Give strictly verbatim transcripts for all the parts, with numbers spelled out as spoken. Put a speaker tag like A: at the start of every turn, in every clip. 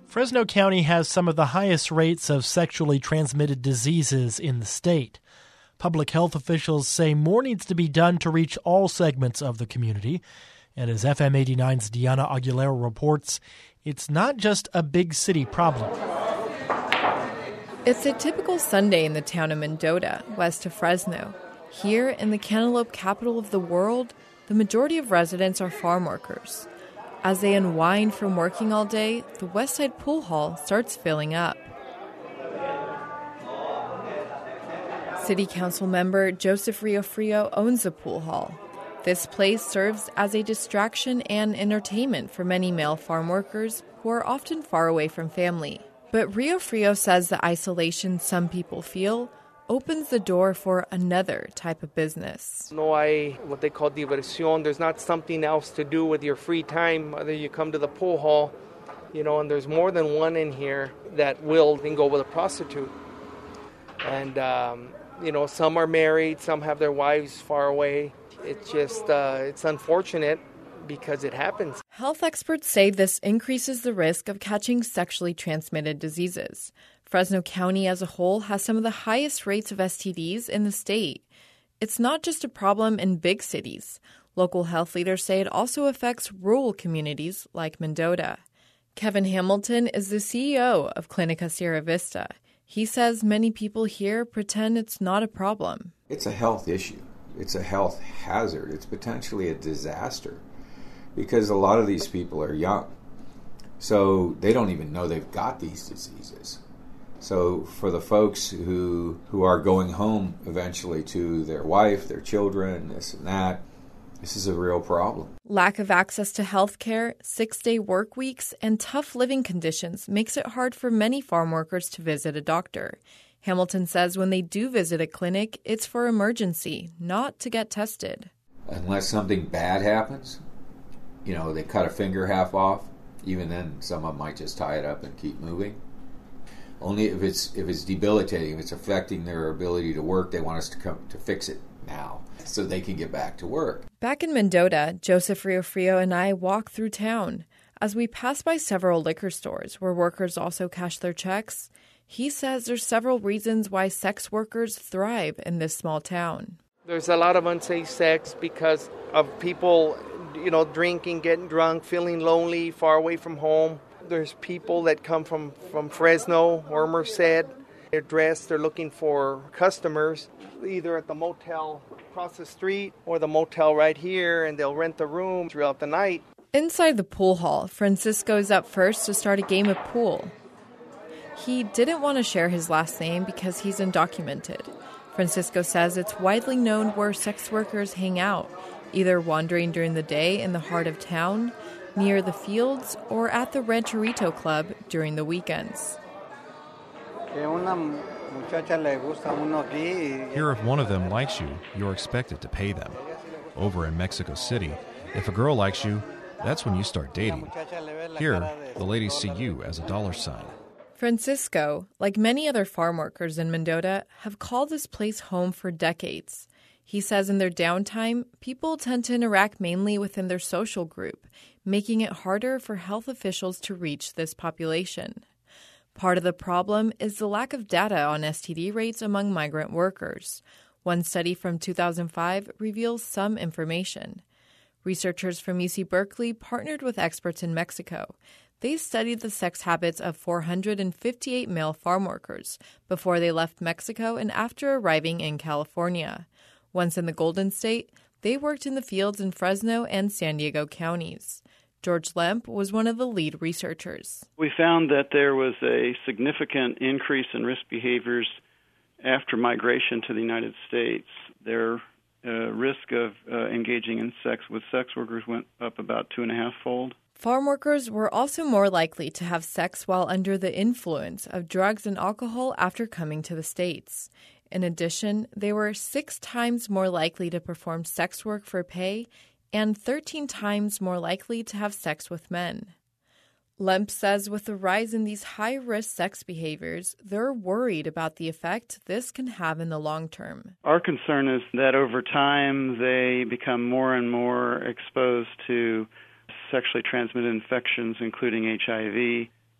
A: Fresno County has some of the highest rates of sexually transmitted diseases in the state. Public health officials say more needs to be done to reach all segments of the community. And as F M eighty-nine's Diana Aguilera reports, it's not just a big city problem.
B: It's a typical Sunday in the town of Mendota, west of Fresno. Here, in the cantaloupe capital of the world, the majority of residents are farm workers. As they unwind from working all day, the Westside Pool Hall starts filling up. City Council member Joseph Riofrio owns the pool hall. This place serves as a distraction and entertainment for many male farm workers who are often far away from family. But Riofrio says the isolation some people feel opens the door for another type of business.
C: No hay what they call diversión. There's not something else to do with your free time. Whether you come to the pool hall, you know, and there's more than one in here that will then go with a prostitute. And, um, you know, some are married, some have their wives far away. It's just, uh, it's unfortunate because it happens.
B: Health experts say this increases the risk of catching sexually transmitted diseases. Fresno County as a whole has some of the highest rates of S T Ds in the state. It's not just a problem in big cities. Local health leaders say it also affects rural communities like Mendota. Kevin Hamilton is the C E O of Clinica Sierra Vista. He says many people here pretend it's not a problem.
D: It's a health issue. It's a health hazard. It's potentially a disaster because a lot of these people are young. So they don't even know they've got these diseases. So for the folks who who are going home eventually to their wife, their children, this and that, this is a real problem.
B: Lack of access to health care, six-day work weeks, and tough living conditions makes it hard for many farm workers to visit a doctor. Hamilton says when they do visit a clinic, it's for emergency, not to get tested.
D: Unless something bad happens, you know, they cut a finger half off, even then some of them might just tie it up and keep moving. Only if it's if it's debilitating, if it's affecting their ability to work, they want us to come to fix it now so they can get back to work.
B: Back in Mendota, Joseph Riofrio and I walk through town. As we pass by several liquor stores where workers also cash their checks, he says there's several reasons why sex workers thrive in this small town.
C: There's a lot of unsafe sex because of people, you know, drinking, getting drunk, feeling lonely, far away from home. There's people that come from, from Fresno or Merced. They're dressed, they're looking for customers, either at the motel across the street or the motel right here, and they'll rent the room throughout the night.
B: Inside the pool hall, Francisco is up first to start a game of pool. He didn't want to share his last name because he's undocumented. Francisco says it's widely known where sex workers hang out, either wandering during the day in the heart of town, near the fields, or at the Rancherito Club during the weekends.
E: Here,
F: if one of them likes you, you're expected to pay them. Over in Mexico City, if a girl likes you, that's when you start dating. Here, the ladies see you as a dollar sign.
B: Francisco, like many other farm workers in Mendota, have called this place home for decades. He says in their downtime, people tend to interact mainly within their social group, making it harder for health officials to reach this population. Part of the problem is the lack of data on S T D rates among migrant workers. One study from two thousand five reveals some information. Researchers from U C Berkeley partnered with experts in Mexico. They studied the sex habits of four hundred fifty-eight male farm workers before they left Mexico and after arriving in California. Once in the Golden State, they worked in the fields in Fresno and San Diego counties. George Lemp was one of the lead researchers.
G: We found that there was a significant increase in risk behaviors after migration to the United States. Their uh, risk of uh, engaging in sex with sex workers went up about two and a half fold.
B: Farm workers were also more likely to have sex while under the influence of drugs and alcohol after coming to the States. In addition, they were six times more likely to perform sex work for pay and thirteen times more likely to have sex with men. Lemp says with the rise in these high-risk sex behaviors, they're worried about the effect this can have in the long term.
G: Our concern is that over time they become more and more exposed to sexually transmitted infections, including H I V,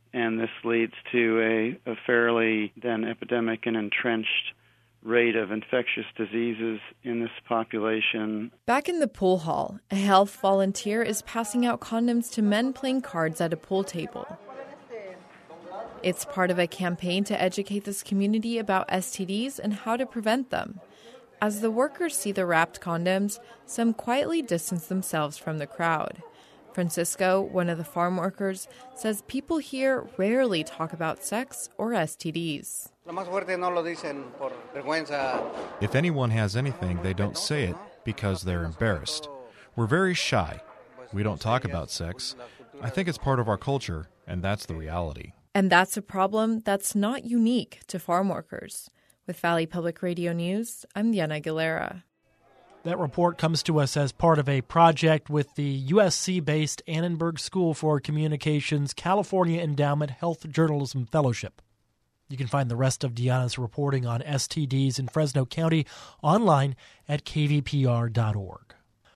G: and this leads to a, a fairly then epidemic and entrenched rate of infectious diseases in this population.
B: Back in the pool hall, a health volunteer is passing out condoms to men playing cards at a pool table. It's part of a campaign to educate this community about S T Ds and how to prevent them. As the workers see the wrapped condoms, some quietly distance themselves from the crowd. Francisco, one of the farm workers, says people here rarely talk about sex or S T Ds.
F: If anyone has anything, they don't say it because they're embarrassed. We're very shy. We don't talk about sex. I think it's part of our culture, and that's the reality.
B: And that's a problem that's not unique to farm workers. With Valley Public Radio News, I'm Diana Aguilera.
A: That report comes to us as part of a project with the U S C-based Annenberg School for Communications California Endowment Health Journalism Fellowship. You can find the rest of Deanna's reporting on S T Ds in Fresno County online at k v p r dot org.